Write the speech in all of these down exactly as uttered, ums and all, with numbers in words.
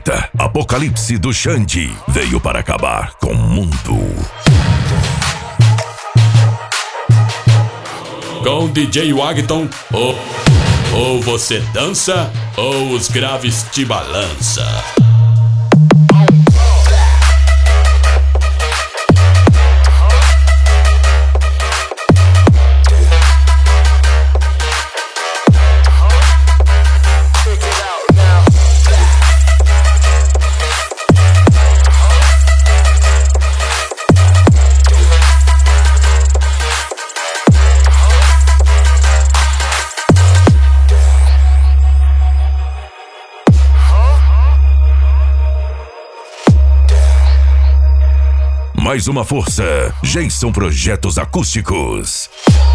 Planeta, Apocalipse do Xande veio para acabar com o mundo. Com D J Wagton, ou, ou você dança, ou os graves te balança. Mais uma força, Jason Projetos Acústicos.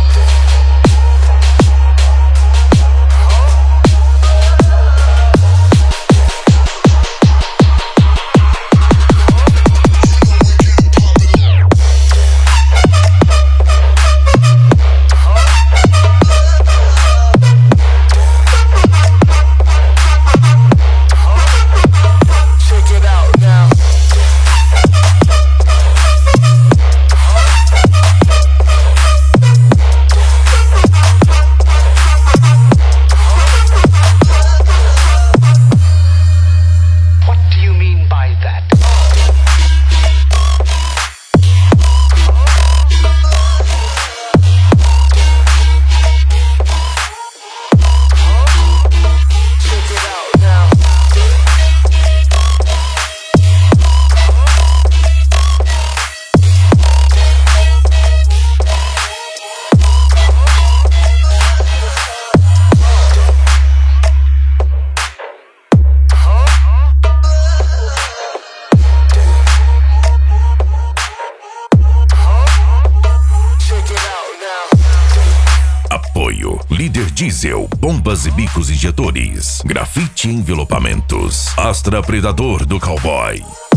Apoio: Líder Diesel, bombas e bicos injetores, Grafite Envelopamentos, Astra Predador do Cowboy.